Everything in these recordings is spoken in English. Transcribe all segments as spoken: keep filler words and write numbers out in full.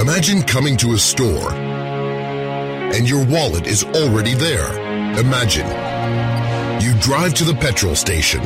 Imagine coming to a store and your wallet is already there. Imagine you drive to the petrol station.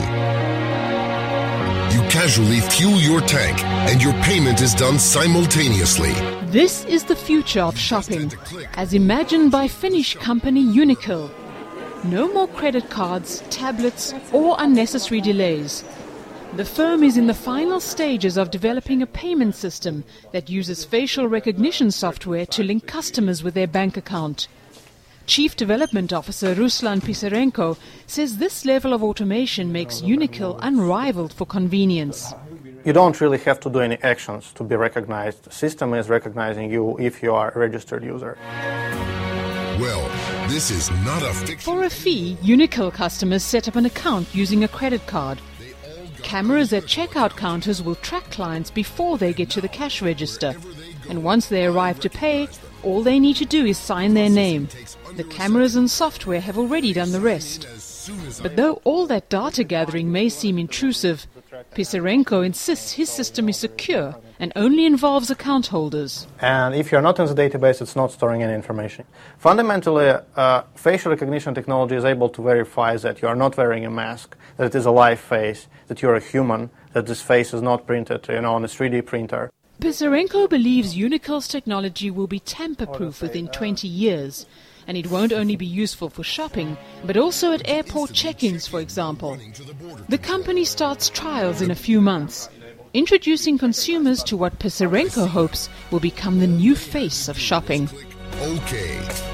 You casually fuel your tank and your payment is done simultaneously. This is the future of shopping, as imagined by Finnish company Uniqlo. No more credit cards, tablets, or unnecessary delays. The firm is in the final stages of developing a payment system that uses facial recognition software to link customers with their bank account. Chief Development Officer Ruslan Pisarenko says this level of automation makes Uniqlo unrivaled for convenience. You don't really have to do any actions to be recognized. The system is recognizing you if you are a registered user. Well, this is not a fiction. For a fee, Uniqlo customers set up an account using a credit card. Cameras at checkout counters will track clients before they get to the cash register. And once they arrive to pay, all they need to do is sign their name. The cameras and software have already done the rest. But though all that data gathering may seem intrusive, Pisarenko insists his system is secure and only involves account holders. And if you're not in the database, it's not storing any information. Fundamentally, uh, facial recognition technology is able to verify that you are not wearing a mask, that it is a live face, that you're a human, that this face is not printed, you know, on a three D printer. Pisarenko believes Uniqlo's technology will be tamper-proof within twenty years. And it won't only be useful for shopping, but also at airport check-ins, for example. The company starts trials in a few months, introducing consumers to what Pisarenko hopes will become the new face of shopping. Okay.